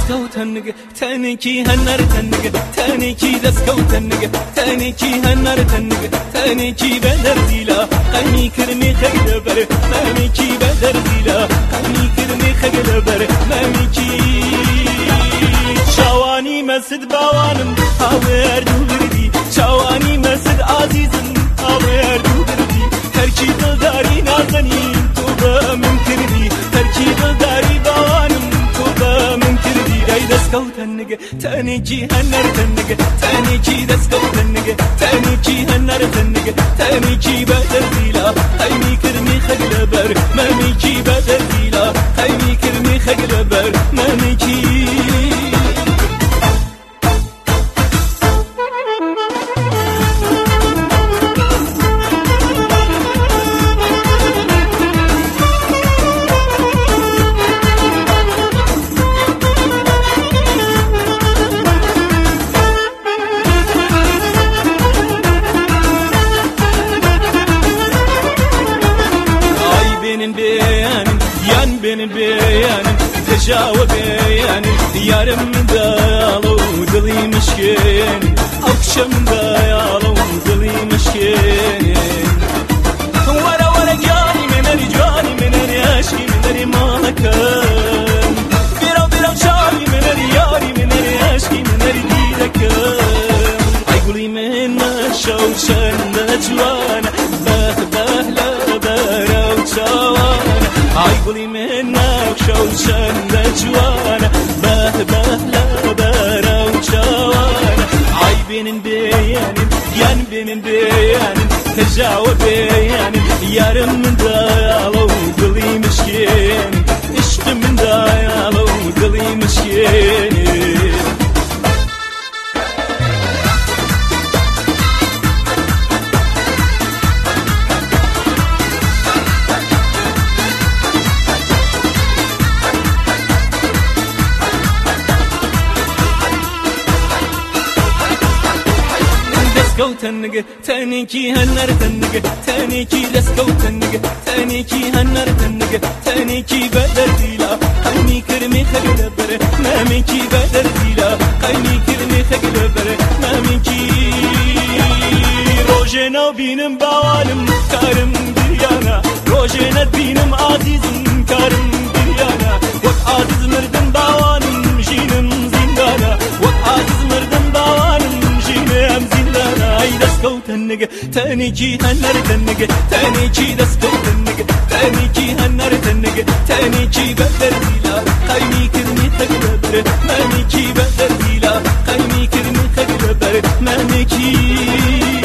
دسكو تنق تانيكي هنر تنق تانيكي دسكو تنق تانيكي هنر تنق تانيكي بدر ديلا قني كرمي خقلبر ماميكي بدر ديلا قني كرمي خقلبر ماميكي شواني مسد باوانم هاور دوردي شواني مسد عزيزم هاور دوردي تركي دلداري نازنين توبا من كردي تركي دلداري باوانم توبا من كردي اي دسكو تنق تانيكي هنر تنق تانيكي دسكو تنق تانيكي هنر تنق تانيكي بدر ديلا قيمي كرمي خقلبر ماميكي بدر ديلا قيمي كرمي خقلبر ماميكي بين بيان تجاوب بيان يارم دالو دلي مشكين أكشم دالو دلي مشكين ورا جاني من الجاني من الياشي من المالكان بيرو شاري من الياري من الياشي من الديدكان أيقولي من الشوشان دجوانا باه لا بارو تشاوانا عيقولي منك شوشان دجوانا باه لا بارا وشوانا عيبين بيان يان بين بيان تجاوب بيان يارم من دايالو دلي مشكين اشت من دايالو دلي مشكين دسكو تنق تانيكي هنر تنق تانيكي دسكو تنق تانيكي هنر تنق تانيكي بدر ديلا قيمي كرمي خقلبر ماميكي بدر ديلا قيمي كرمي خقلبر ماميكي روجنا بينم باوالم كارم ديانا روجنا بينم عزيزم كارم ديانا وقت عزيز مردم باوانم جينم زندانا وقت عزيز مردم باوانم جينم زندانا اي دسكو تنق تانيكي هنر تنق تانيكي دسكو تنق تانيكي هنر تنق تانيكي بدر ديلا قيمي كرمي خقلبر ماميكي بدر ديلا قيمي كرمي خقلبر ماميكي